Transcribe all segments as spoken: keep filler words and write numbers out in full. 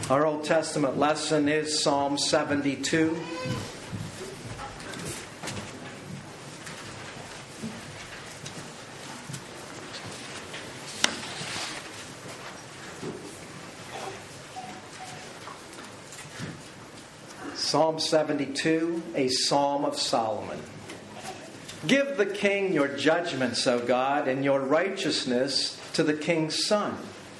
Our Old Testament lesson is Psalm seventy-two. Psalm seventy-two, a Psalm of Solomon. Give the king your judgments, O God, and your righteousness to the king's son.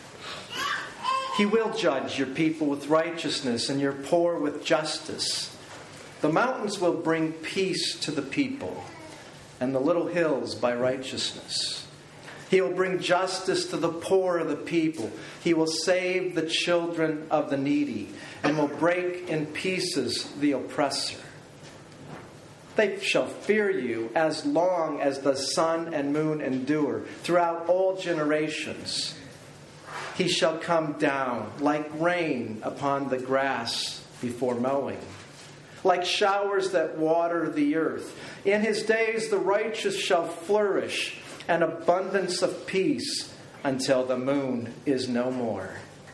He will judge your people with righteousness and your poor with justice. The mountains will bring peace to the people, and the little hills by righteousness. He will bring justice to the poor of the people. He will save the children of the needy, and will break in pieces the oppressor. They shall fear you as long as the sun and moon endure, throughout all generations. He shall come down like rain upon the grass before mowing, like showers that water the earth. In his days the righteous shall flourish, an abundance of peace until the moon is no more.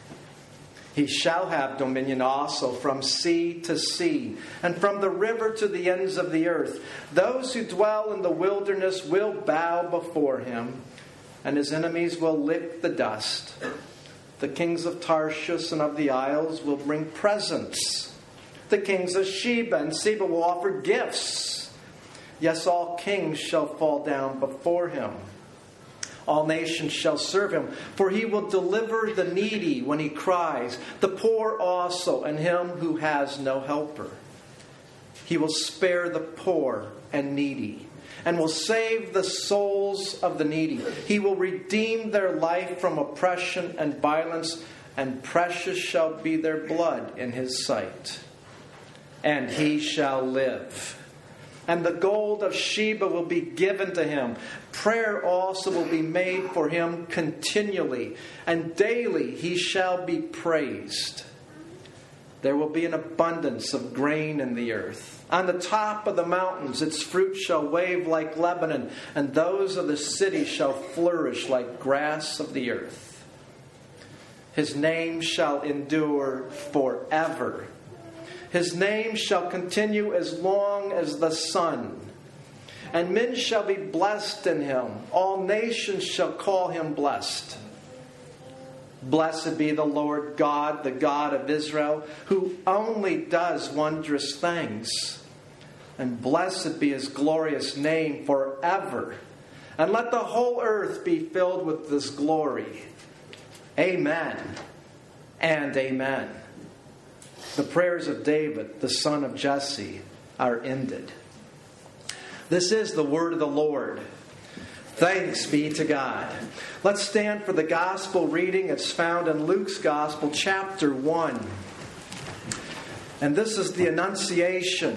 He shall have dominion also from sea to sea, and from the river to the ends of the earth. Those who dwell in the wilderness will bow before him, and his enemies will lick the dust. The kings of Tarshish and of the isles will bring presents. The kings of Sheba and Seba will offer gifts. Yes, all kings shall fall down before him. All nations shall serve him, for he will deliver the needy when he cries, the poor also, and him who has no helper. He will spare the poor and needy, and will save the souls of the needy. He will redeem their life from oppression and violence, and precious shall be their blood in his sight. And he shall live. And the gold of Sheba will be given to him. Prayer also will be made for him continually, and daily he shall be praised. There will be an abundance of grain in the earth. On the top of the mountains its fruit shall wave like Lebanon, and those of the city shall flourish like grass of the earth. His name shall endure forever. His name shall continue as long as the sun. And men shall be blessed in him. All nations shall call him blessed. Blessed be the Lord God, the God of Israel, who only does wondrous things. And blessed be his glorious name forever. And let the whole earth be filled with this glory. Amen and amen. The prayers of David, the son of Jesse, are ended. This is the word of the Lord. Thanks be to God. Let's stand for the gospel reading. It's found in Luke's Gospel, chapter one. And this is the Annunciation,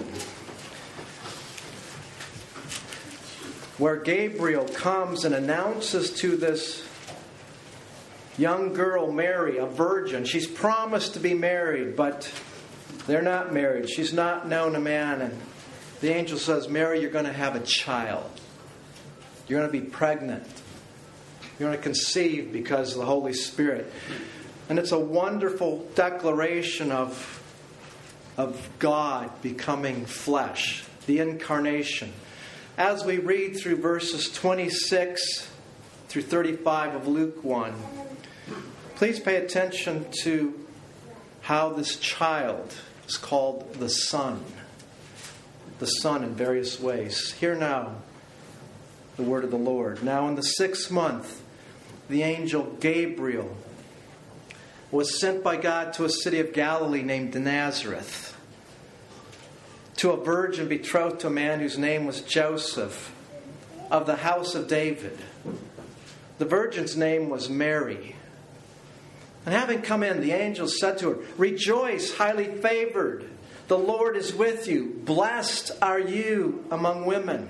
where Gabriel comes and announces to this young girl, Mary, a virgin. She's promised to be married, but they're not married. She's not known a man. And the angel says, Mary, you're going to have a child. You're going to be pregnant. You're going to conceive because of the Holy Spirit. And it's a wonderful declaration of, of God becoming flesh, the incarnation. As we read through verses twenty-six through thirty-five of Luke one, please pay attention to how this child is called the Son. The Son in various ways. Hear now the word of the Lord. Now in the sixth month, the angel Gabriel was sent by God to a city of Galilee named Nazareth, to a virgin betrothed to a man whose name was Joseph, of the house of David. The virgin's name was Mary. And having come in, the angel said to her, Rejoice, highly favored. The Lord is with you. Blessed are you among women.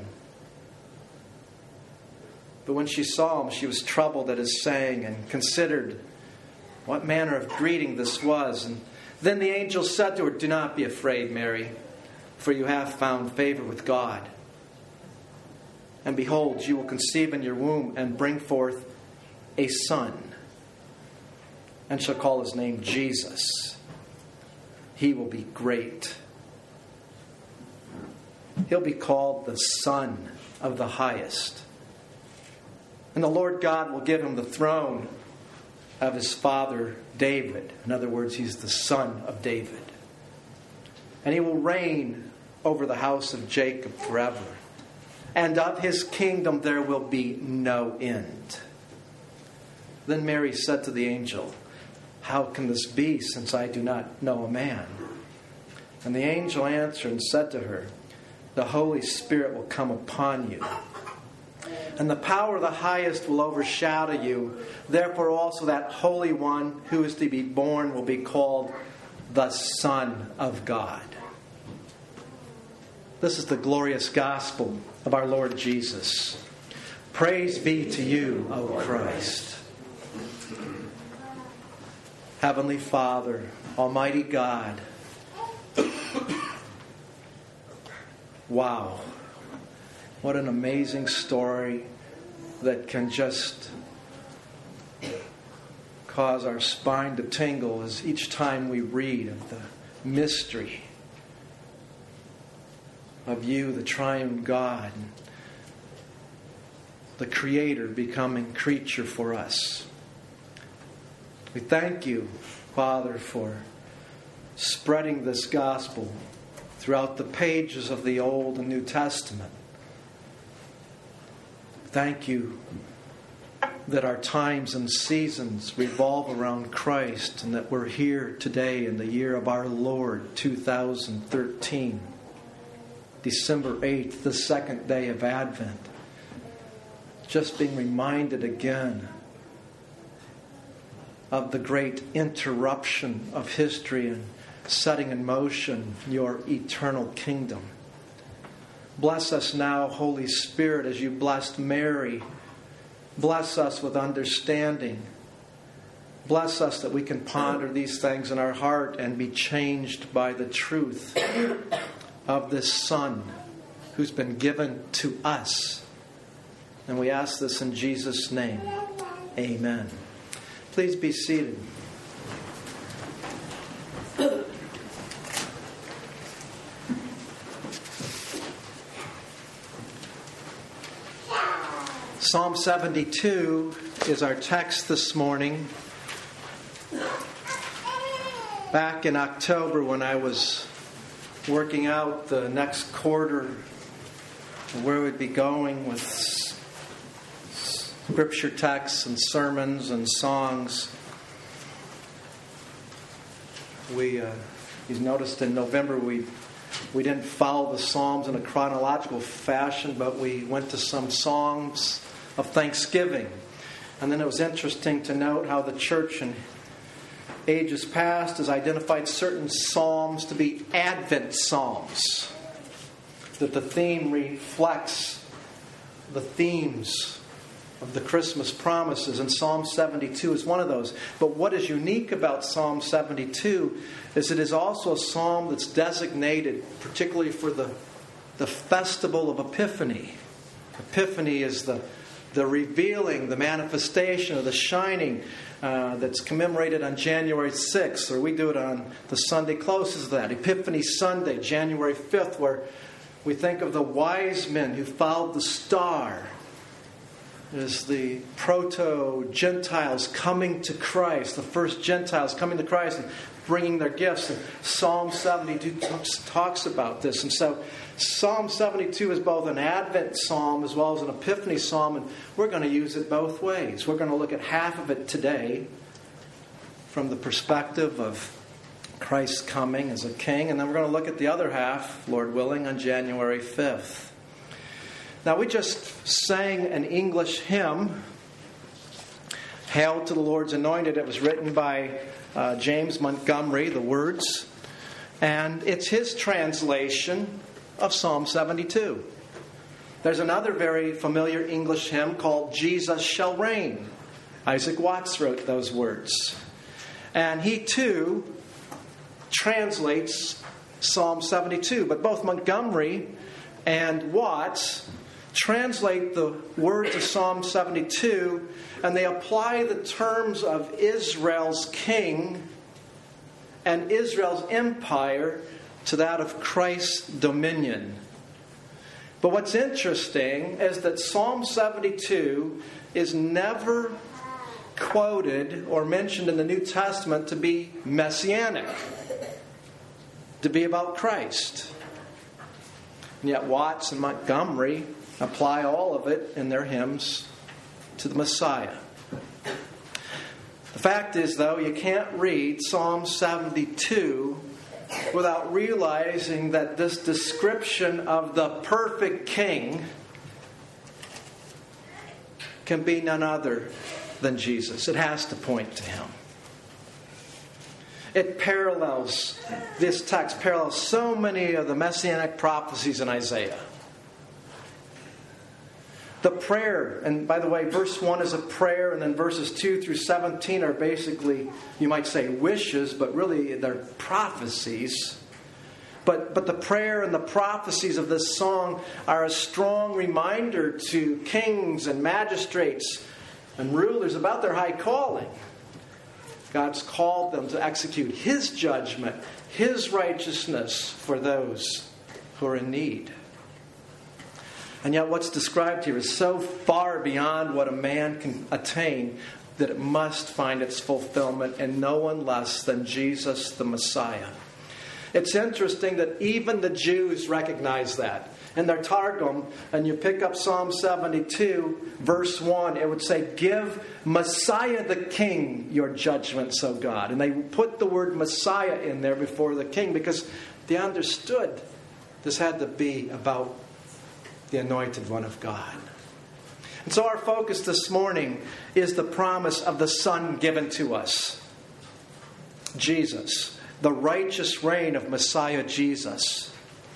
But when she saw him, she was troubled at his saying and considered what manner of greeting this was. And then the angel said to her, Do not be afraid, Mary, for you have found favor with God. And behold, you will conceive in your womb and bring forth a son, and shall call his name Jesus. he will be great. He'll be called the Son of the Highest. And the Lord God will give him the throne of his father David. In other words, he's the son of David. And he will reign over the house of Jacob forever. And of his kingdom there will be no end. Then Mary said to the angel, "How can this be, since I do not know a man?" And the angel answered and said to her, "The Holy Spirit will come upon you, and the power of the highest will overshadow you. Therefore also that Holy One who is to be born will be called the Son of God." This is the glorious gospel of our Lord Jesus. Praise be to you, O Christ. Heavenly Father, Almighty God, wow. What an amazing story that can just cause our spine to tingle as each time we read of the mystery of you, the triune God, the Creator becoming creature for us. We thank you, Father, for spreading this gospel throughout the pages of the Old and New Testament. Thank you that our times and seasons revolve around Christ, and that we're here today in the year of our Lord, two thousand thirteen, December eighth, the second day of Advent. Just being reminded again of the great interruption of history and setting in motion your eternal kingdom. Bless us now, Holy Spirit, as you blessed Mary. Bless us with understanding. Bless us that we can ponder these things in our heart and be changed by the truth of this Son who's been given to us. And we ask this in Jesus' name. Amen. Please be seated. Psalm seventy-two is our text this morning. Back in October, when I was working out the next quarter, where we'd be going with scripture texts and sermons and songs, we, uh, you've noticed in November we we didn't follow the Psalms in a chronological fashion, but we went to some songs of thanksgiving. And then it was interesting to note how the church in ages past has identified certain psalms to be Advent psalms, that the theme reflects the themes of the Christmas promises, and Psalm seventy-two is one of those. But what is unique about Psalm seventy-two is it is also a psalm that's designated particularly for the, the festival of Epiphany. Epiphany is the, the revealing, the manifestation, of the shining uh, that's commemorated on January sixth, or we do it on the Sunday closest to that, Epiphany Sunday, January fifth, where we think of the wise men who followed the star as the proto-Gentiles coming to Christ, the first Gentiles coming to Christ and bringing their gifts. And Psalm seventy-two talks, talks about this. And so Psalm seventy-two is both an Advent psalm as well as an Epiphany psalm, and we're going to use it both ways. We're going to look at half of it today from the perspective of Christ's coming as a king, and then we're going to look at the other half, Lord willing, on January fifth. Now, we just sang an English hymn, Hail to the Lord's Anointed. It was written by uh, James Montgomery, the words, and it's his translation of Psalm seventy-two. There's another very familiar English hymn called Jesus Shall Reign. Isaac Watts wrote those words. And he, too, translates Psalm seventy-two. But both Montgomery and Watts translate the words of Psalm seventy-two, and they apply the terms of Israel's king and Israel's empire to that of Christ's dominion. But what's interesting is that Psalm seventy-two is never quoted or mentioned in the New Testament to be messianic, to be about Christ. And yet Watts and Montgomery apply all of it in their hymns to the Messiah. The fact is, though, you can't read Psalm seventy-two without realizing that this description of the perfect king can be none other than Jesus. It has to point to him. It parallels, this text parallels so many of the messianic prophecies in Isaiah. The prayer, and by the way, verse one is a prayer, and then verses two through seventeen are basically, you might say, wishes, but really they're prophecies. But, but the prayer and the prophecies of this song are a strong reminder to kings and magistrates and rulers about their high calling. God's called them to execute His judgment, His righteousness for those who are in need. And yet what's described here is so far beyond what a man can attain that it must find its fulfillment in no one less than Jesus the Messiah. It's interesting that even the Jews recognize that. In their Targum, and you pick up Psalm seventy-two, verse one, it would say, "Give Messiah the King your judgments, O God." And they put the word Messiah in there before the King because they understood this had to be about the Anointed One of God. And so our focus this morning is the promise of the Son given to us. Jesus, the righteous reign of Messiah Jesus.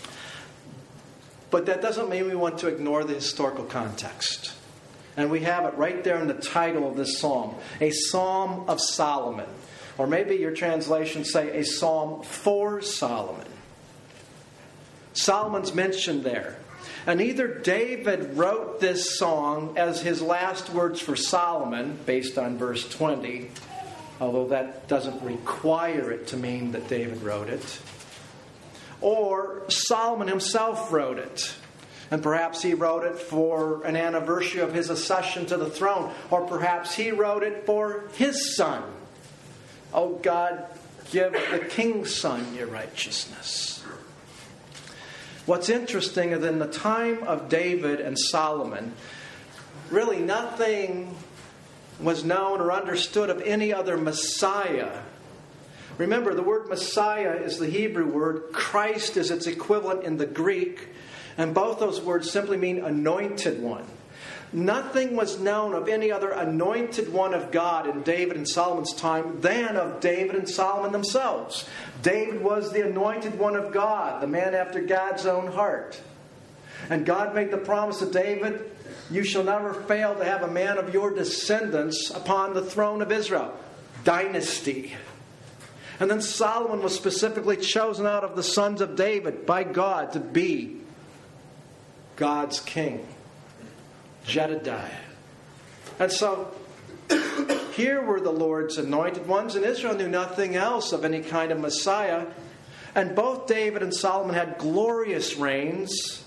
But that doesn't mean we want to ignore the historical context. And we have it right there in the title of this psalm, a Psalm of Solomon. Or maybe your translation say a Psalm for Solomon. Solomon's mentioned there. And either David wrote this song as his last words for Solomon, based on verse twenty, although that doesn't require it to mean that David wrote it, or Solomon himself wrote it. And perhaps he wrote it for an anniversary of his accession to the throne, or perhaps he wrote it for his son. Oh God, give the king's son your righteousness. What's interesting is in the time of David and Solomon, really nothing was known or understood of any other Messiah. Remember, the word Messiah is the Hebrew word. Christ is its equivalent in the Greek. And both those words simply mean anointed one. Nothing was known of any other anointed one of God in David and Solomon's time than of David and Solomon themselves. David was the anointed one of God, the man after God's own heart. And God made the promise to David, "You shall never fail to have a man of your descendants upon the throne of Israel." Dynasty. And then Solomon was specifically chosen out of the sons of David by God to be God's king. Jedediah. And so, here were the Lord's anointed ones, and Israel knew nothing else of any kind of Messiah. And both David and Solomon had glorious reigns,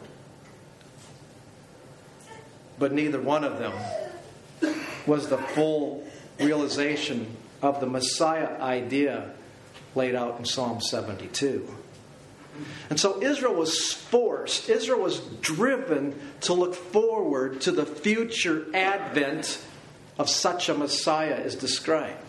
but neither one of them was the full realization of the Messiah idea laid out in Psalm seventy-two. And so Israel was forced, Israel was driven to look forward to the future advent of such a Messiah as described.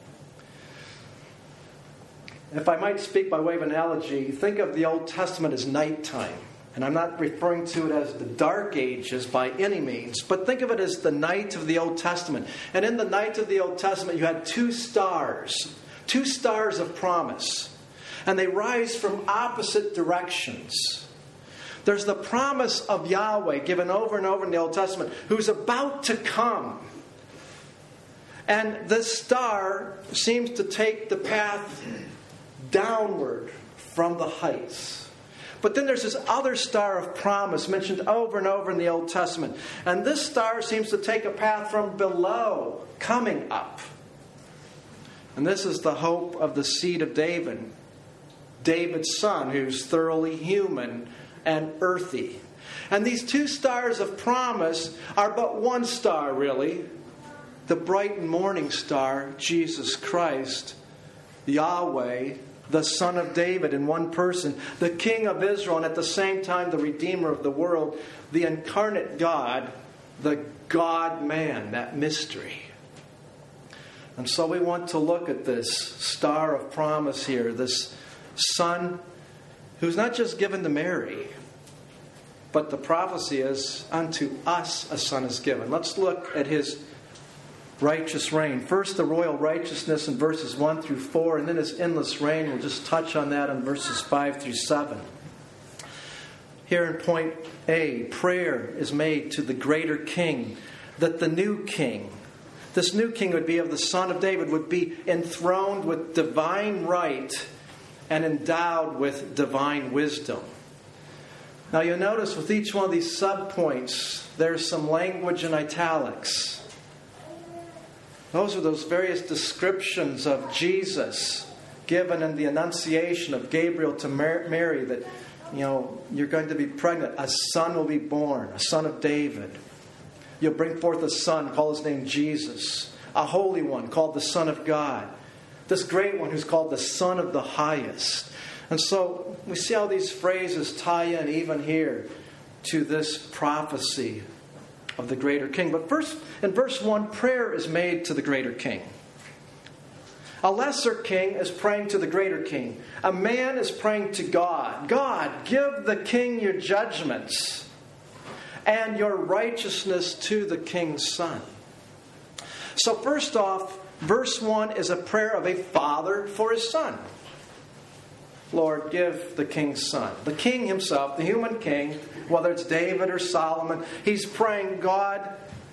If I might speak by way of analogy, think of the Old Testament as nighttime. And I'm not referring to it as the dark ages by any means, but think of it as the night of the Old Testament. And in the night of the Old Testament, you had two stars, two stars of promise. And they rise from opposite directions. There's the promise of Yahweh given over and over in the Old Testament, who's about to come. And this star seems to take the path downward from the heights. But then there's this other star of promise mentioned over and over in the Old Testament. And this star seems to take a path from below, coming up. And this is the hope of the seed of David, David's son, who's thoroughly human and earthy. And these two stars of promise are but one star, really. The bright and morning star, Jesus Christ, Yahweh, the Son of David in one person, the King of Israel, and at the same time the Redeemer of the world, the incarnate God, the God-man, that mystery. And so we want to look at this star of promise here, this Son who's not just given to Mary, but the prophecy is, unto us a son is given. Let's look at his righteous reign. First, the royal righteousness in verses one through four, and then his endless reign. We'll just touch on that in verses five through seven. Here in point A, prayer is made to the greater king, that the new king, this new king would be of the son of David, would be enthroned with divine right and endowed with divine wisdom. Now you'll notice with each one of these subpoints, there's some language in italics. Those are those various descriptions of Jesus given in the Annunciation of Gabriel to Mary, that, you know, you're going to be pregnant. A son will be born, a son of David. You'll bring forth a son, call his name Jesus. A holy one called the Son of God. This great one who's called the Son of the Highest. And so we see how these phrases tie in even here to this prophecy of the greater king. But first, in verse one, prayer is made to the greater king. A lesser king is praying to the greater king. A man is praying to God. God, give the king your judgments and your righteousness to the king's son. So first off, verse one is a prayer of a father for his son. Lord, give the king's son. The king himself, the human king, whether it's David or Solomon, he's praying, God,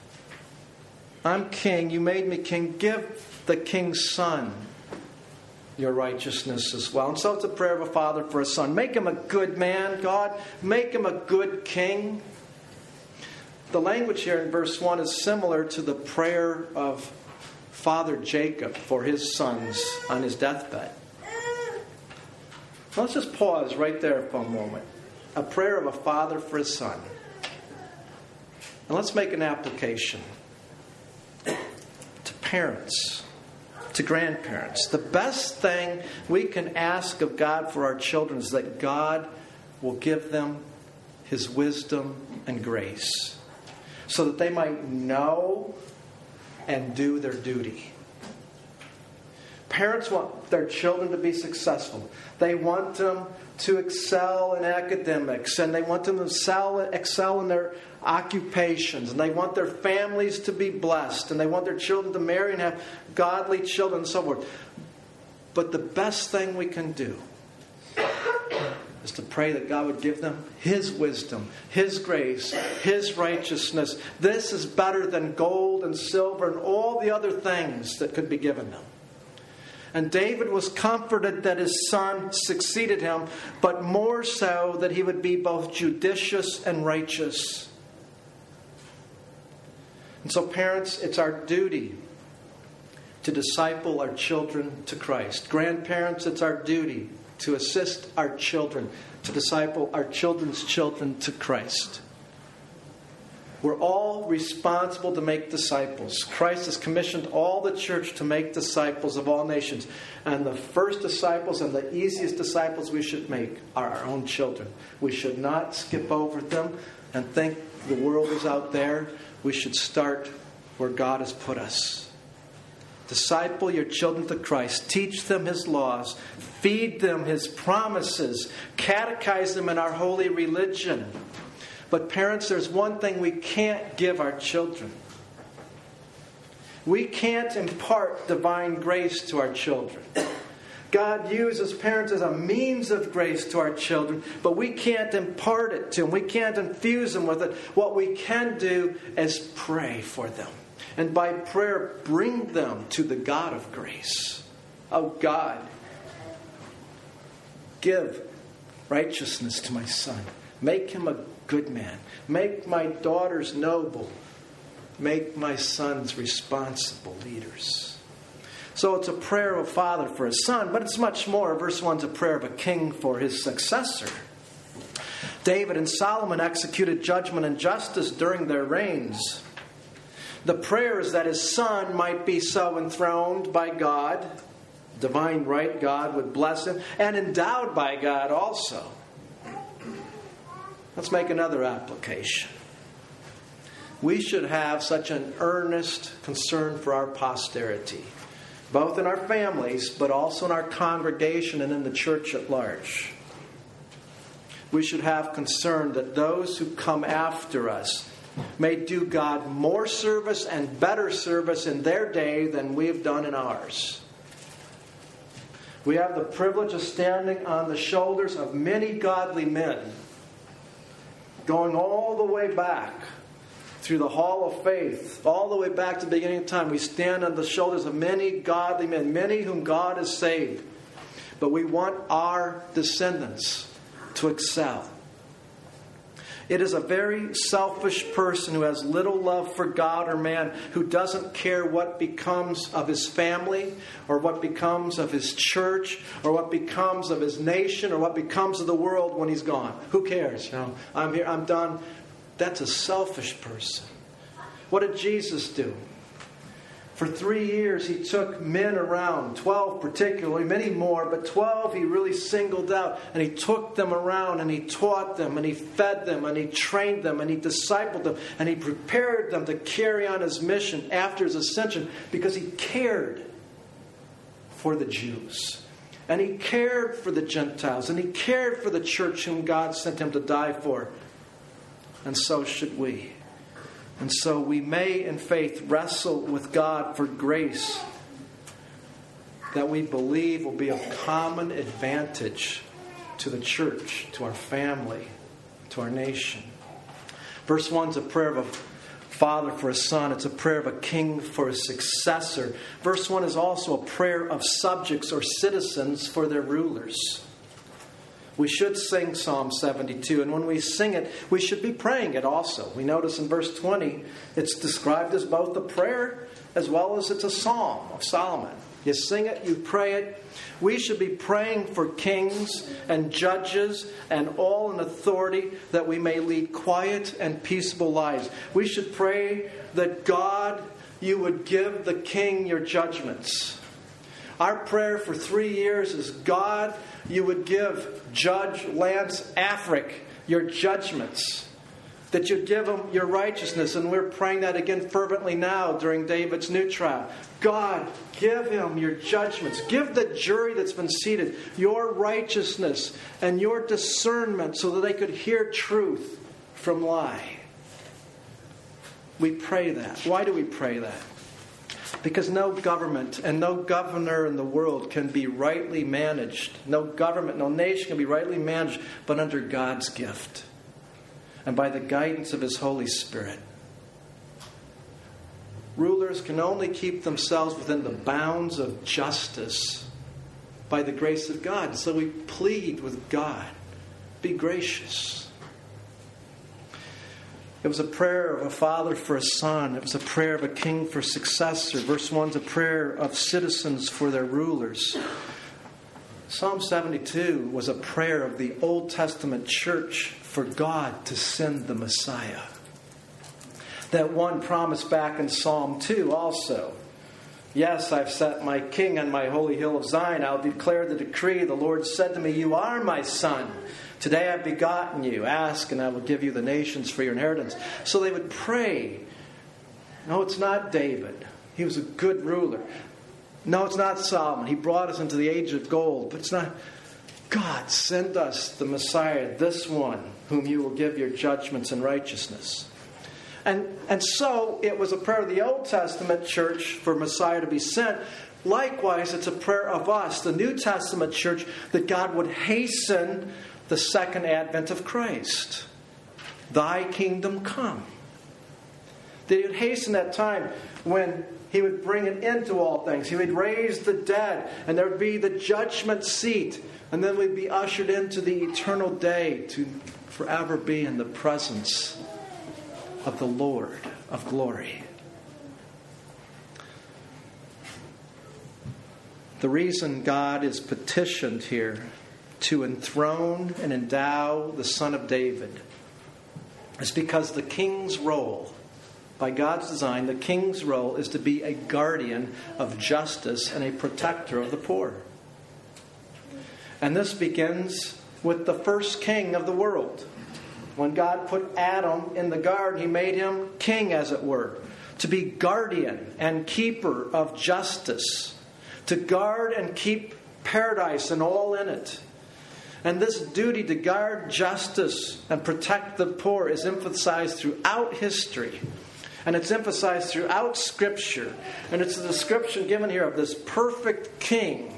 I'm king. You made me king. Give the king's son your righteousness as well. And so it's a prayer of a father for a son. Make him a good man, God. Make him a good king. The language here in verse one is similar to the prayer of Father Jacob for his sons on his deathbed. Let's just pause right there for a moment. A prayer of a father for his son. And let's make an application to parents, to grandparents. The best thing we can ask of God for our children is that God will give them His wisdom and grace so that they might know and do their duty. Parents want their children to be successful. They want them to excel in academics, and they want them to excel, excel in their occupations, and they want their families to be blessed, and they want their children to marry and have godly children and so forth. But the best thing we can do is to pray that God would give them His wisdom, His grace, His righteousness. This is better than gold and silver and all the other things that could be given them. And David was comforted that his son succeeded him, but more so that he would be both judicious and righteous. And so, parents, it's our duty to disciple our children to Christ. Grandparents, it's our duty to assist our children to disciple our children's children to Christ. We're all responsible to make disciples. Christ has commissioned all the church to make disciples of all nations. And the first disciples and the easiest disciples we should make are our own children. We should not skip over them and think the world is out there. We should start where God has put us. Disciple your children to Christ. Teach them His laws. Feed them His promises. Catechize them in our holy religion. But parents, there's one thing we can't give our children. We can't impart divine grace to our children. God uses parents as a means of grace to our children, but we can't impart it to them. We can't infuse them with it. What we can do is pray for them. And by prayer, bring them to the God of grace. Oh God, give righteousness to my son. Make him a good man. Make my daughters noble. Make my sons responsible leaders. So it's a prayer of a father for his son, but it's much more. Verse one is a prayer of a king for his successor. David and Solomon executed judgment and justice during their reigns. The prayer is that his son might be so enthroned by God, divine right, God would bless him, and endowed by God also. Let's make another application. We should have such an earnest concern for our posterity, both in our families, but also in our congregation and in the church at large. We should have concern that those who come after us may do God more service and better service in their day than we have done in ours. We have the privilege of standing on the shoulders of many godly men, going all the way back through the hall of faith, all the way back to the beginning of time. We stand on the shoulders of many godly men, many whom God has saved. But we want our descendants to excel. It is a very selfish person who has little love for God or man, who doesn't care what becomes of his family, or what becomes of his church, or what becomes of his nation, or what becomes of the world when he's gone. Who cares? You know, I'm here, I'm done. That's a selfish person. What did Jesus do? For three years, he took men around, twelve particularly, many more, but twelve he really singled out. And he took them around and he taught them and he fed them and he trained them and he discipled them and he prepared them to carry on his mission after his ascension, because he cared for the Jews. And he cared for the Gentiles. And he cared for the church whom God sent him to die for. And so should we. And so we may, in faith, wrestle with God for grace that we believe will be of common advantage to the church, to our family, to our nation. Verse one is a prayer of a father for a son. It's a prayer of a king for a successor. Verse one is also a prayer of subjects or citizens for their rulers. We should sing Psalm seventy-two, and when we sing it, we should be praying it also. We notice in verse twenty, it's described as both a prayer as well as it's a psalm of Solomon. You sing it, you pray it. We should be praying for kings and judges and all in authority, that we may lead quiet and peaceable lives. We should pray that God, you would give the king your judgments. Our prayer for three years is, God, you would give Judge Lance Afric your judgments, that you'd give him your righteousness. And we're praying that again fervently now during David's new trial. God, give him your judgments. Give the jury that's been seated your righteousness and your discernment, so that they could hear truth from lie. We pray that. Why do we pray that? Because no government and no governor in the world can be rightly managed. No government, no nation can be rightly managed but under God's gift and by the guidance of His Holy Spirit. Rulers can only keep themselves within the bounds of justice by the grace of God. So we plead with God, be gracious. It was a prayer of a father for a son. It was a prayer of a king for a successor. Verse one is a prayer of citizens for their rulers. Psalm seventy-two was a prayer of the Old Testament church for God to send the Messiah. That one promised back in Psalm two also. Yes, I've set my king on my holy hill of Zion. I'll declare the decree. The Lord said to me, you are my son. Today I've begotten you. Ask and I will give you the nations for your inheritance. So they would pray. No, it's not David. He was a good ruler. No, it's not Solomon. He brought us into the age of gold. But it's not. God, send us the Messiah, this one, whom you will give your judgments and righteousness. And, and so it was a prayer of the Old Testament church for Messiah to be sent. Likewise, it's a prayer of us, the New Testament church, that God would hasten the second advent of Christ. Thy kingdom come. That He would hasten that time when He would bring an end to all things. He would raise the dead, and there would be the judgment seat. And then we'd be ushered into the eternal day to forever be in the presence of the Lord of glory. The reason God is petitioned here to enthrone and endow the Son of David is because the king's role, by God's design, the king's role is to be a guardian of justice and a protector of the poor. And this begins with the first king of the world. When God put Adam in the garden, He made him king, as it were, to be guardian and keeper of justice, to guard and keep paradise and all in it. And this duty to guard justice and protect the poor is emphasized throughout history. And it's emphasized throughout Scripture. And it's a description given here of this perfect king.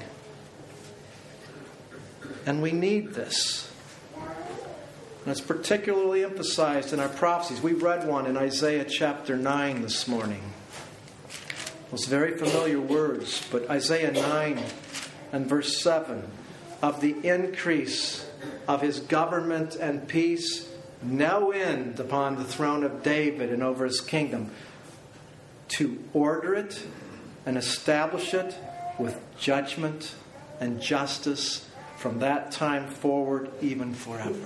And we need this. And it's particularly emphasized in our prophecies. We read one in Isaiah chapter nine this morning. Those very familiar words, but Isaiah nine and verse seven. Of the increase of His government and peace, no end upon the throne of David and over His kingdom, to order it and establish it with judgment and justice from that time forward, even forever.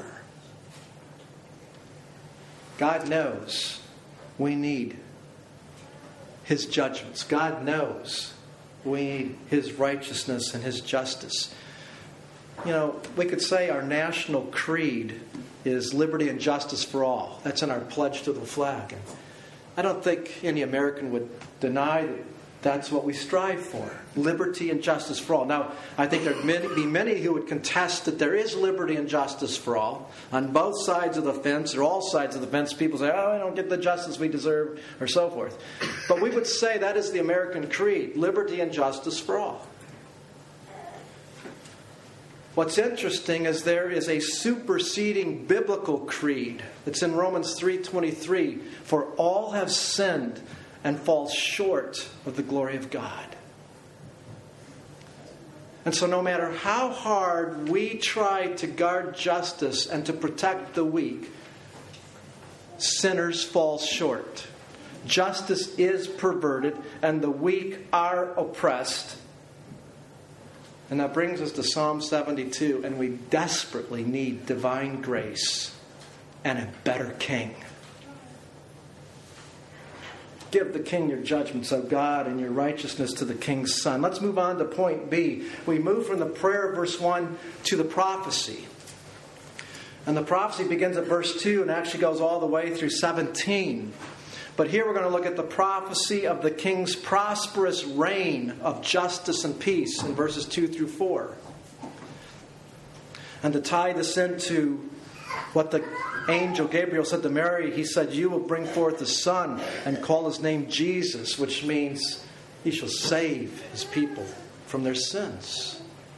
God knows we need His judgments. God knows we need His righteousness and His justice. You know, we could say our national creed is liberty and justice for all. That's in our pledge to the flag. And I don't think any American would deny that that's what we strive for. Liberty and justice for all. Now, I think there would be many who would contest that there is liberty and justice for all. On both sides of the fence, or all sides of the fence, people say, oh, I don't get the justice we deserve, or so forth. But we would say that is the American creed. Liberty and justice for all. What's interesting is there is a superseding biblical creed. It's in Romans three twenty-three. For all have sinned and fall short of the glory of God. And so no matter how hard we try to guard justice and to protect the weak, sinners fall short. Justice is perverted and the weak are oppressed. And that brings us to Psalm seventy-two, and we desperately need divine grace and a better king. Give the king your judgments, O God, and your righteousness to the king's son. Let's move on to point B. We move from the prayer, verse one, to the prophecy. And the prophecy begins at verse two and actually goes all the way through seventeen. But here we're going to look at the prophecy of the king's prosperous reign of justice and peace in verses two through four. And to tie this into what the angel Gabriel said to Mary, he said, you will bring forth a son and call his name Jesus, which means he shall save his people from their sins.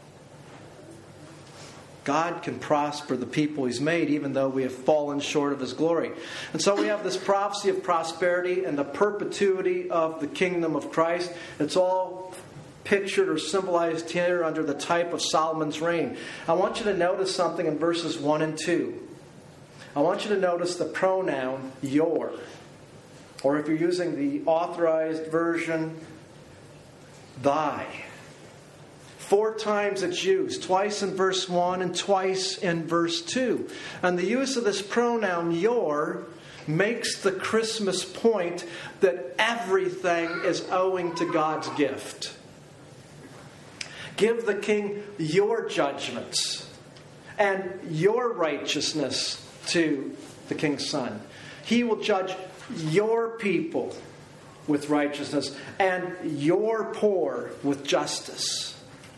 God can prosper the people He's made, even though we have fallen short of His glory. And so we have this prophecy of prosperity and the perpetuity of the kingdom of Christ. It's all pictured or symbolized here under the type of Solomon's reign. I want you to notice something in verses one and two. I want you to notice the pronoun your. Or if you're using the authorized version, thy. Four times it's used, twice in verse one and twice in verse two. And the use of this pronoun your makes the Christmas point that everything is owing to God's gift. Give the king your judgments and your righteousness to the king's son. He will judge your people with righteousness and your poor with justice.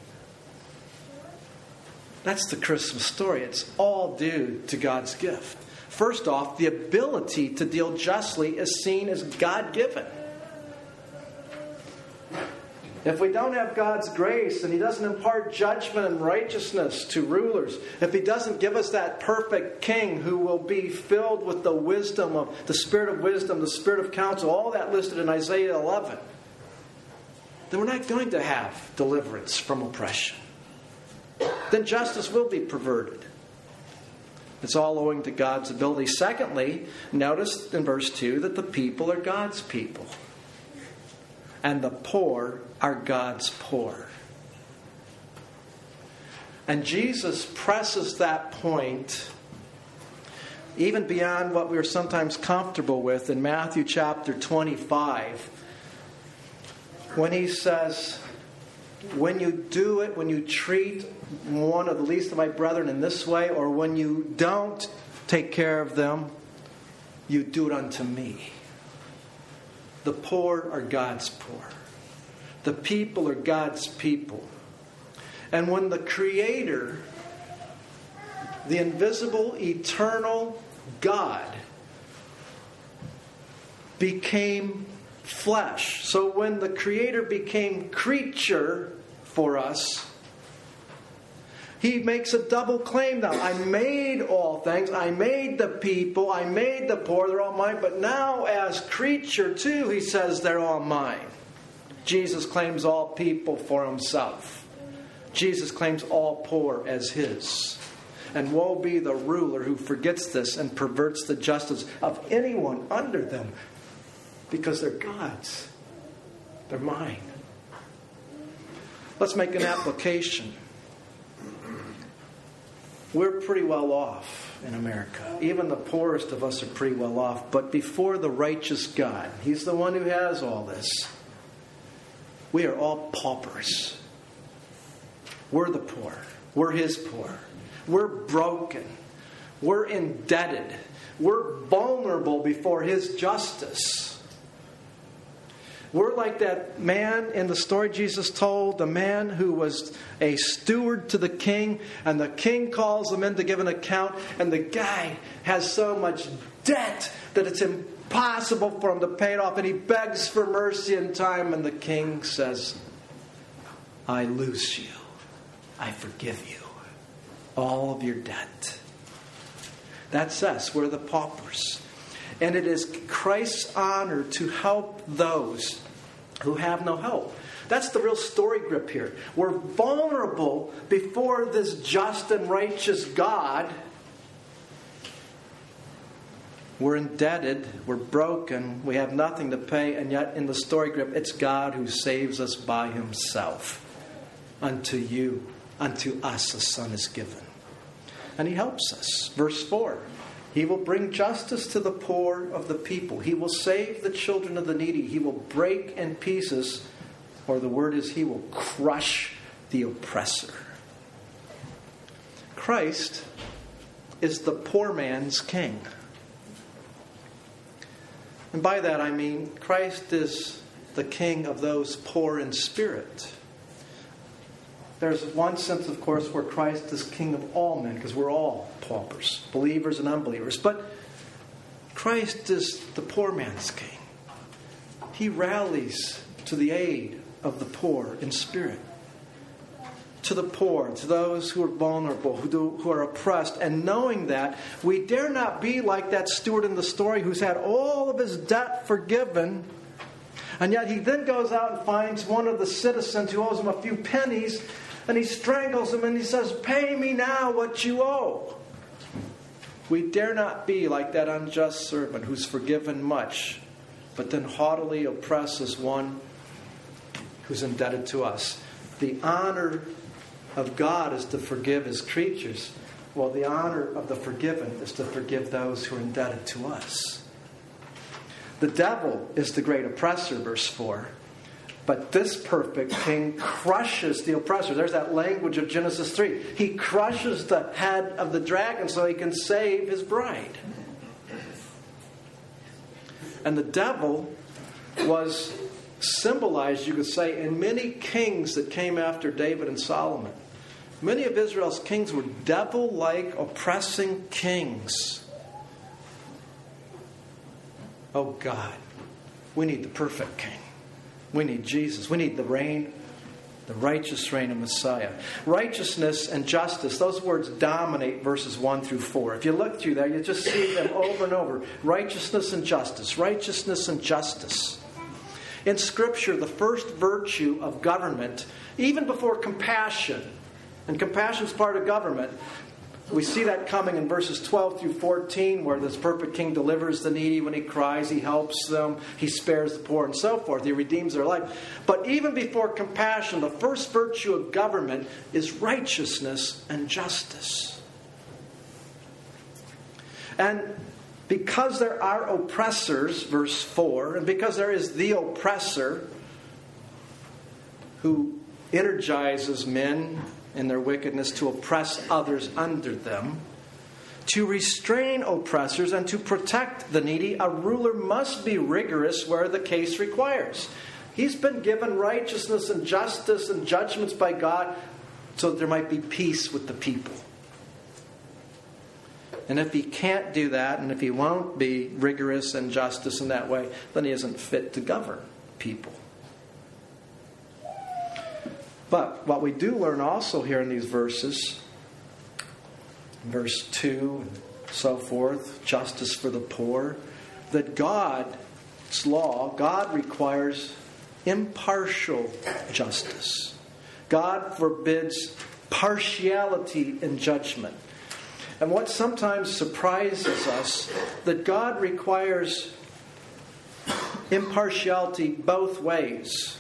That's the Christmas story. It's all due to God's gift. First off, the ability to deal justly is seen as God-given. If we don't have God's grace and He doesn't impart judgment and righteousness to rulers, if He doesn't give us that perfect king who will be filled with the wisdom of the spirit of wisdom, the spirit of counsel, all that listed in Isaiah eleven, then we're not going to have deliverance from oppression. Then justice will be perverted. It's all owing to God's ability. Secondly, notice in verse two that the people are God's people. And the poor are God's poor. And Jesus presses that point even beyond what we are sometimes comfortable with in Matthew chapter twenty-five, when he says, when you do it, when you treat one of the least of my brethren in this way, or when you don't take care of them, you do it unto me. The poor are God's poor. The people are God's people. And when the Creator, the invisible, eternal God, became flesh. So when the Creator became creature for us, He makes a double claim now. I made all things. I made the people. I made the poor. They're all mine. But now as creature too, He says they're all mine. Jesus claims all people for Himself. Jesus claims all poor as His. And woe be the ruler who forgets this and perverts the justice of anyone under them, because they're God's. They're mine. Let's make an application. We're pretty well off in America. Even the poorest of us are pretty well off. But before the righteous God, He's the one who has all this, we are all paupers. We're the poor. We're His poor. We're broken. We're indebted. We're vulnerable before His justice. We're like that man in the story Jesus told, the man who was a steward to the king, and the king calls him in to give an account, and the guy has so much debt that it's impossible for him to pay it off, and he begs for mercy and time, and the king says, I loose you. I forgive you all of your debt. That's us. We're the paupers. And it is Christ's honor to help those who have no help. That's the real story grip here. We're vulnerable before this just and righteous God. We're indebted. We're broken. We have nothing to pay. And yet in the story grip, it's God who saves us by Himself. Unto you, unto us a Son is given. And He helps us. Verse four. He will bring justice to the poor of the people. He will save the children of the needy. He will break in pieces, or the word is He will crush the oppressor. Christ is the poor man's king. And by that I mean Christ is the king of those poor in spirit. There's one sense, of course, where Christ is king of all men, because we're all paupers, believers and unbelievers. But Christ is the poor man's king. He rallies to the aid of the poor in spirit. To the poor, to those who are vulnerable, who, do, who are oppressed. And knowing that, we dare not be like that steward in the story who's had all of his debt forgiven. And yet he then goes out and finds one of the citizens who owes him a few pennies, and he strangles him and he says, pay me now what you owe. We dare not be like that unjust servant who's forgiven much, but then haughtily oppresses one who's indebted to us. The honor of God is to forgive His creatures, while the honor of the forgiven is to forgive those who are indebted to us. The devil is the great oppressor, verse four. But this perfect king crushes the oppressor. There's that language of Genesis three. He crushes the head of the dragon so he can save his bride. And the devil was symbolized, you could say, in many kings that came after David and Solomon. Many of Israel's kings were devil-like, oppressing kings. Oh God, we need the perfect king. We need Jesus. We need the reign, the righteous reign of Messiah. Righteousness and justice, those words dominate verses one through four. If you look through there, you just see them over and over. Righteousness and justice. Righteousness and justice. In Scripture, the first virtue of government, even before compassion, and compassion is part of government, We see that coming in verses twelve through fourteen, where this perfect king delivers the needy when he cries, he helps them, he spares the poor, and so forth. He redeems their life. But even before compassion, the first virtue of government is righteousness and justice. And because there are oppressors, verse four, and because there is the oppressor who energizes men in their wickedness to oppress others under them, to restrain oppressors and to protect the needy, a ruler must be rigorous where the case requires. He's been given righteousness and justice and judgments by God so that there might be peace with the people. And if he can't do that, and if he won't be rigorous and justice in that way, then he isn't fit to govern people. But what we do learn also here in these verses, verse two and so forth, justice for the poor, that God's law, God requires impartial justice. God forbids partiality in judgment. And what sometimes surprises us, that God requires impartiality both ways.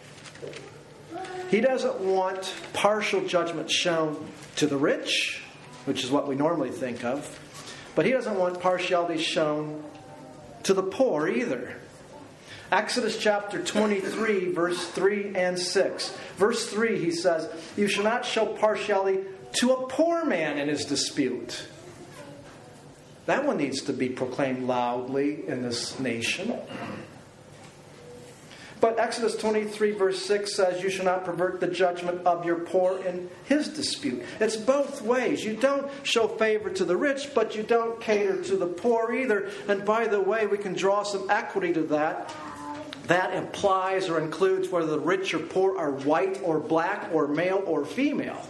He doesn't want partial judgment shown to the rich, which is what we normally think of, but he doesn't want partiality shown to the poor either. Exodus chapter twenty-three, verse three and six. Verse three, he says, "You shall not show partiality to a poor man in his dispute." That one needs to be proclaimed loudly in this nation. But Exodus twenty-three, verse six says, "You shall not pervert the judgment of your poor in his dispute." It's both ways. You don't show favor to the rich, but you don't cater to the poor either. And by the way, we can draw some equity to that. That implies or includes whether the rich or poor are white or black or male or female.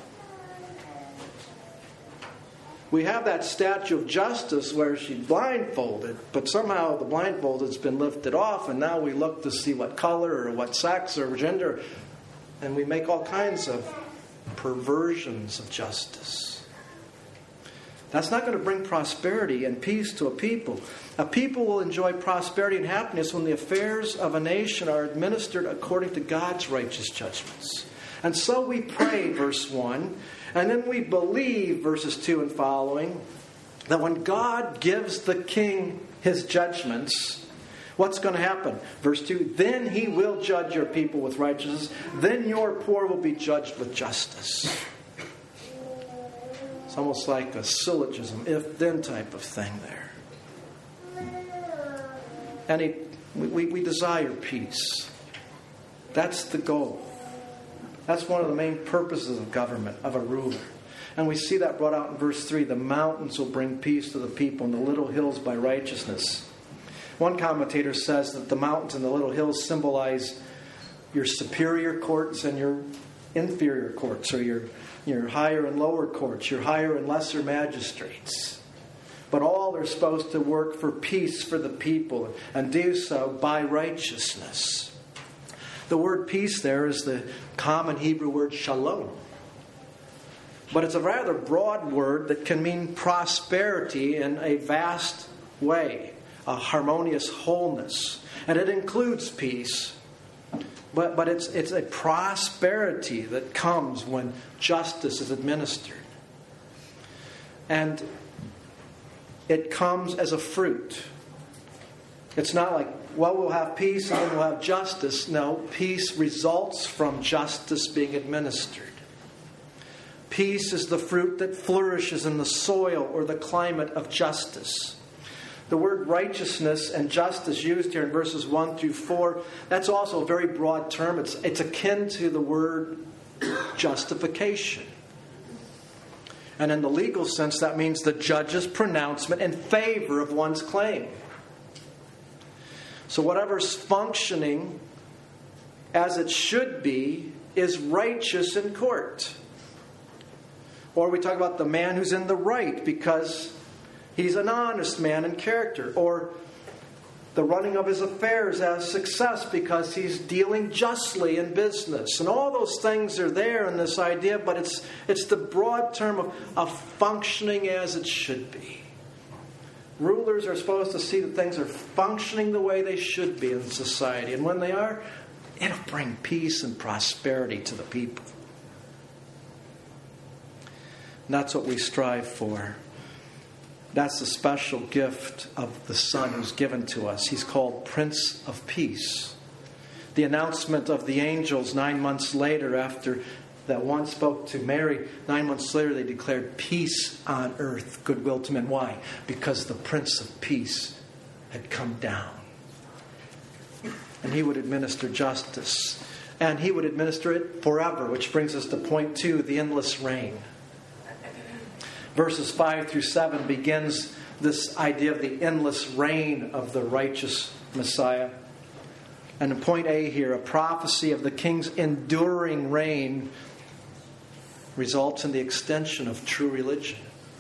We have that statue of justice where she's blindfolded, but somehow the blindfold has been lifted off, and now we look to see what color or what sex or gender, and we make all kinds of perversions of justice. That's not going to bring prosperity and peace to a people. A people will enjoy prosperity and happiness when the affairs of a nation are administered according to God's righteous judgments. And so we pray, verse one, and then we believe, verses two and following, that when God gives the king his judgments, what's going to happen? Verse two, "Then he will judge your people with righteousness. Then your poor will be judged with justice." It's almost like a syllogism, if-then type of thing there. And he, we, we desire peace. That's the goal. That's one of the main purposes of government, of a ruler. And we see that brought out in verse three. "The mountains will bring peace to the people, and the little hills by righteousness." One commentator says that the mountains and the little hills symbolize your superior courts and your inferior courts, or your, your higher and lower courts, your higher and lesser magistrates. But all are supposed to work for peace for the people, and do so by righteousness. The word peace there is the common Hebrew word shalom. But it's a rather broad word that can mean prosperity in a vast way, a harmonious wholeness. And it includes peace. But, but it's, it's a prosperity that comes when justice is administered. And it comes as a fruit. It's not like, well, we'll have peace and then we'll have justice. No, peace results from justice being administered. Peace is the fruit that flourishes in the soil or the climate of justice. The word righteousness and justice used here in verses one through four, that's also a very broad term. It's, it's akin to the word justification. And in the legal sense, that means the judge's pronouncement in favor of one's claim. So whatever's functioning as it should be is righteous in court. Or we talk about the man who's in the right because he's an honest man in character. Or the running of his affairs as success because he's dealing justly in business. And all those things are there in this idea, but it's it's the broad term of, of functioning as it should be. Rulers are supposed to see that things are functioning the way they should be in society. And when they are, it'll bring peace and prosperity to the people. And that's what we strive for. That's the special gift of the Son who's given to us. He's called Prince of Peace. The announcement of the angels nine months later, after that one spoke to Mary, nine months later they declared peace on earth, goodwill to men. Why? Because the Prince of Peace had come down. And he would administer justice. And he would administer it forever, which brings us to point two, the endless reign. Verses five through seven begins this idea of the endless reign of the righteous Messiah. And in point A here, a prophecy of the king's enduring reign results in the extension of true religion.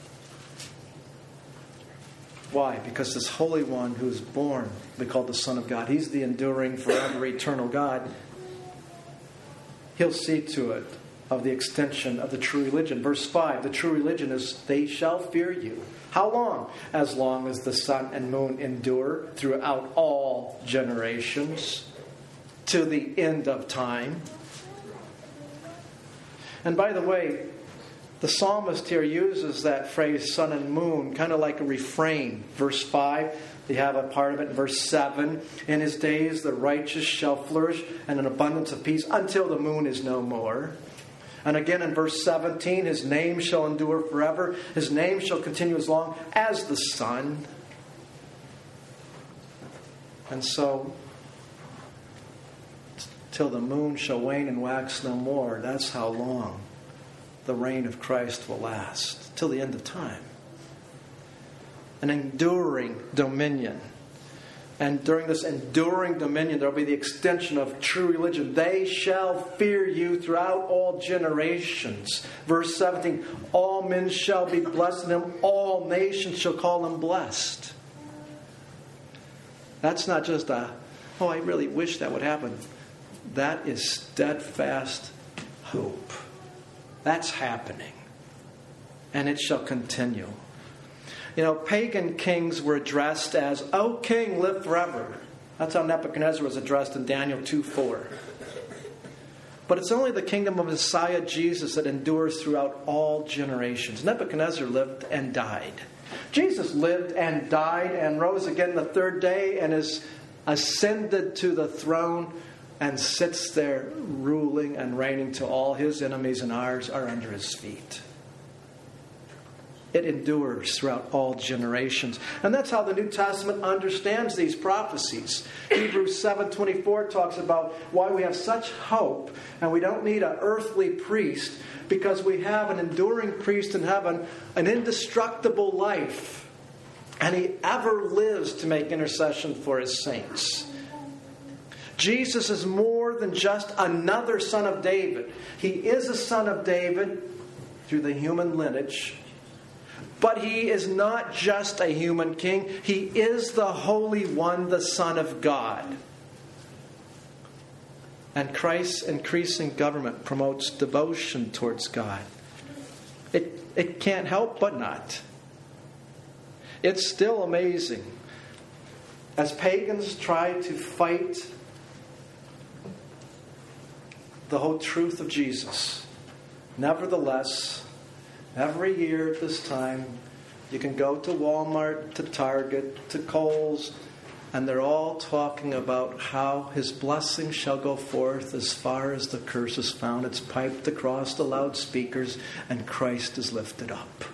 Why? Because this Holy One who is born, we call the Son of God, he's the enduring, forever, eternal God. He'll see to it of the extension of the true religion. Verse five, the true religion is, they shall fear you. How long? As long as the sun and moon endure throughout all generations to the end of time. And by the way, the psalmist here uses that phrase, sun and moon, kind of like a refrain. Verse five, you have a part of it in verse seven. In his days the righteous shall flourish, and an abundance of peace until the moon is no more. And again in verse seventeen, his name shall endure forever. His name shall continue as long as the sun. And so, till the moon shall wane and wax no more. That's how long the reign of Christ will last. Till the end of time. An enduring dominion. And during this enduring dominion, there will be the extension of true religion. They shall fear you throughout all generations. Verse seventeen, all men shall be blessed in him. All nations shall call him blessed. That's not just a, oh, I really wish that would happen. That is steadfast hope. That's happening. And it shall continue. You know, pagan kings were addressed as, O king, live forever. That's how Nebuchadnezzar was addressed in Daniel two four. But it's only the kingdom of Messiah Jesus that endures throughout all generations. Nebuchadnezzar lived and died. Jesus lived and died and rose again the third day and is ascended to the throne and sits there ruling and reigning till all his enemies and ours are under his feet. It endures throughout all generations. And that's how the New Testament understands these prophecies. Hebrews seven twenty-four talks about why we have such hope and we don't need an earthly priest because we have an enduring priest in heaven, an indestructible life. And he ever lives to make intercession for his saints. Jesus is more than just another son of David. He is a son of David through the human lineage. But he is not just a human king. He is the Holy One, the Son of God. And Christ's increasing government promotes devotion towards God. It, it can't help but not. It's still amazing. As pagans try to fight the whole truth of Jesus, nevertheless, every year at this time, you can go to Walmart, to Target, to Kohl's, and they're all talking about how his blessing shall go forth as far as the curse is found. It's piped across the loudspeakers, and Christ is lifted up.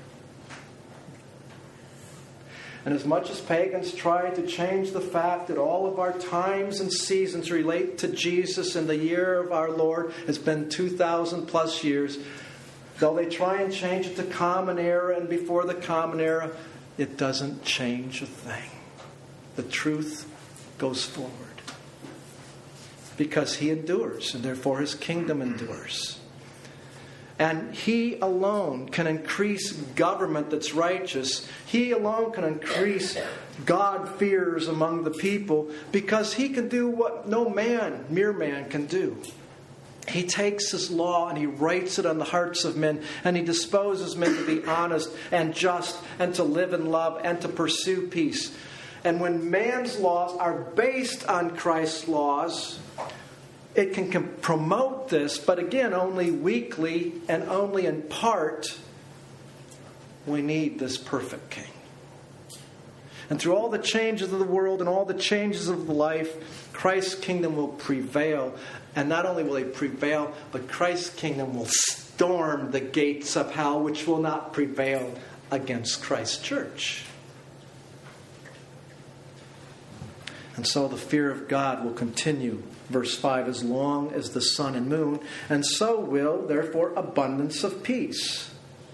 And as much as pagans try to change the fact that all of our times and seasons relate to Jesus and the year of our Lord has been two thousand plus years, though they try and change it to common era and before the common era, it doesn't change a thing. The truth goes forward. Because he endures, and therefore his kingdom endures. And He alone can increase government that's righteous. He alone can increase God-fears among the people, because He can do what no man, mere man, can do. He takes His law and He writes it on the hearts of men, and He disposes men to be honest and just and to live in love and to pursue peace. And when man's laws are based on Christ's laws, it can, can promote this, but again, only weakly and only in part. We need this perfect King. And through all the changes of the world and all the changes of life, Christ's kingdom will prevail. And not only will He prevail, but Christ's kingdom will storm the gates of hell, which will not prevail against Christ's church. And so the fear of God will continue, verse five, as long as the sun and moon, and so will, therefore, abundance of peace.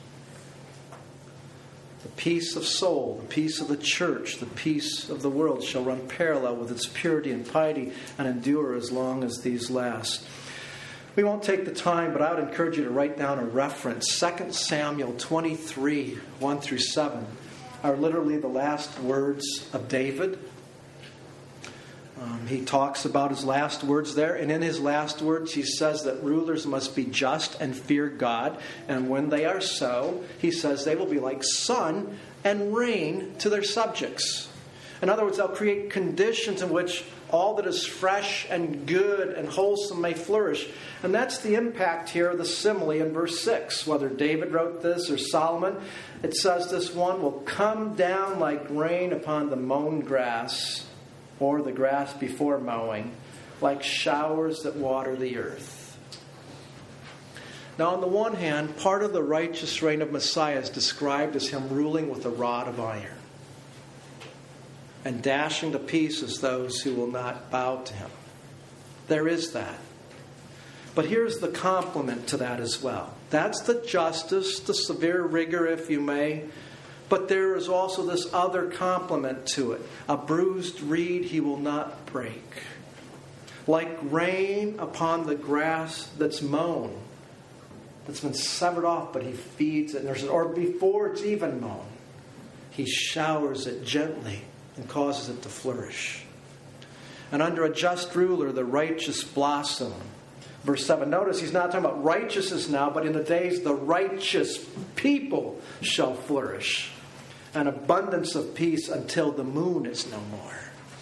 The peace of soul, the peace of the church, the peace of the world shall run parallel with its purity and piety and endure as long as these last. We won't take the time, but I would encourage you to write down a reference. Second Samuel twenty-three, one through seven are literally the last words of David. Um, he talks about his last words there, and in his last words he says that rulers must be just and fear God, and when they are so, he says they will be like sun and rain to their subjects. In other words, they'll create conditions in which all that is fresh and good and wholesome may flourish. And that's the impact here of the simile in verse six. Whether David wrote this or Solomon, it says this one will come down like rain upon the mown grass, or the grass before mowing, like showers that water the earth. Now, on the one hand, part of the righteous reign of Messiah is described as Him ruling with a rod of iron and dashing to pieces those who will not bow to Him. There is that. But here's the complement to that as well. That's the justice, the severe rigor, if you may. But there is also this other complement to it. A bruised reed He will not break. Like rain upon the grass that's mown, that's been severed off, but He feeds it. And there's, or before it's even mown, He showers it gently and causes it to flourish. And under a just ruler, the righteous blossom. Verse seven, notice He's not talking about righteousness now, but in the days the righteous people shall flourish. An abundance of peace until the moon is no more.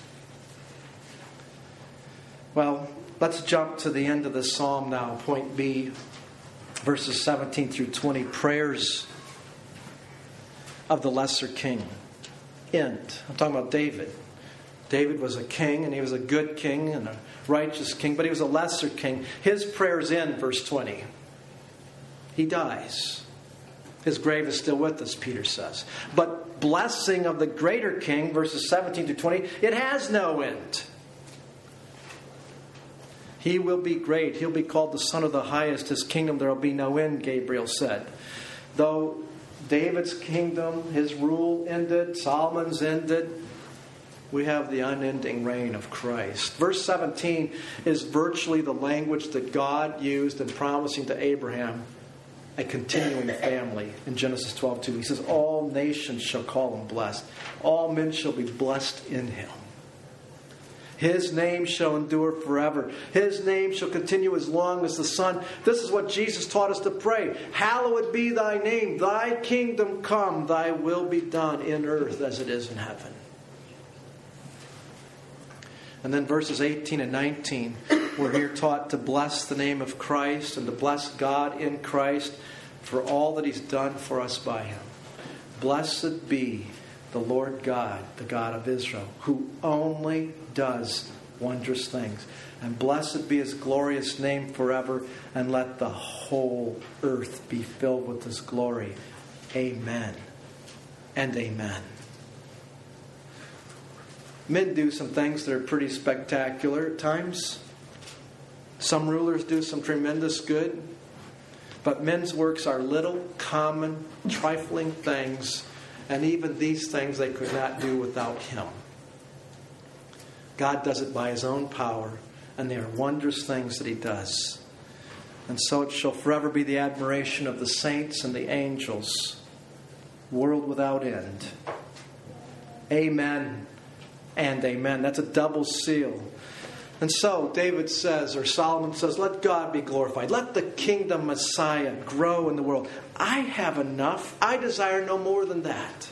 Well, let's jump to the end of the psalm now. Point B, verses seventeen through twenty. Prayers of the lesser king. End. I'm talking about David. David was a king, and he was a good king and a righteous king, but he was a lesser king. His prayers end, verse twenty. He dies. His grave is still with us, Peter says. But blessing of the greater king, verses seventeen to twenty, it has no end. He will be great. He'll be called the Son of the Highest. His kingdom there will be no end, Gabriel said. Though David's kingdom, his rule ended, Solomon's ended, we have the unending reign of Christ. Verse seventeen is virtually the language that God used in promising to Abraham a continuing family in Genesis twelve two. He says, all nations shall call him blessed. All men shall be blessed in him. His name shall endure forever. His name shall continue as long as the sun. This is what Jesus taught us to pray. Hallowed be thy name. Thy kingdom come. Thy will be done in earth as it is in heaven. And then verses eighteen and nineteen, we're here taught to bless the name of Christ and to bless God in Christ for all that He's done for us by Him. Blessed be the Lord God, the God of Israel, who only does wondrous things. And blessed be His glorious name forever, and let the whole earth be filled with His glory. Amen and amen. Men do some things that are pretty spectacular at times. Some rulers do some tremendous good. But men's works are little, common, trifling things. And even these things they could not do without Him. God does it by His own power. And they are wondrous things that He does. And so it shall forever be the admiration of the saints and the angels, world without end. Amen and amen. That's a double seal. And so David says, or Solomon says, let God be glorified. Let the kingdom Messiah grow in the world. I have enough. I desire no more than that.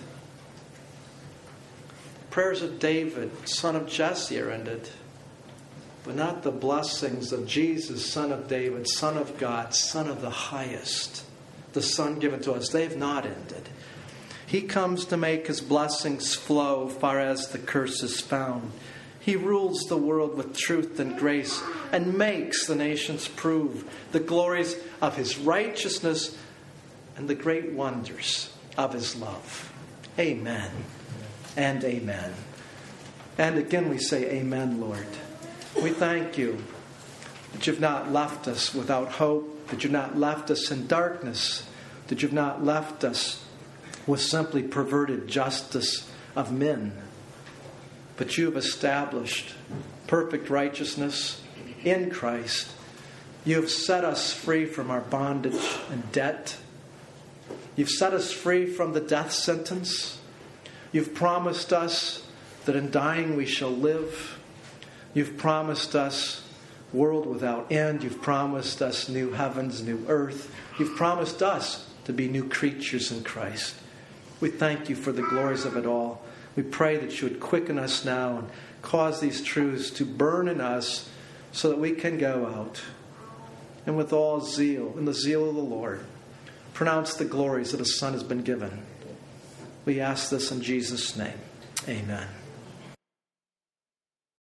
Prayers of David, son of Jesse, are ended. But not the blessings of Jesus, son of David, son of God, son of the highest, the Son given to us. They have not ended. He comes to make his blessings flow far as the curse is found. He rules the world with truth and grace and makes the nations prove the glories of his righteousness and the great wonders of his love. Amen and amen. And again we say, amen, Lord. We thank you that you've not left us without hope, that you've not left us in darkness, that you've not left us with simply perverted justice of men, but you have established perfect righteousness in Christ. You have set us free from our bondage and debt. You've set us free from the death sentence. You've promised us that in dying we shall live. You've promised us world without end. You've promised us new heavens, new earth. You've promised us to be new creatures in Christ. We thank you for the glories of it all. We pray that you would quicken us now and cause these truths to burn in us so that we can go out and with all zeal, in the zeal of the Lord, pronounce the glories that a Son has been given. We ask this in Jesus' name. Amen.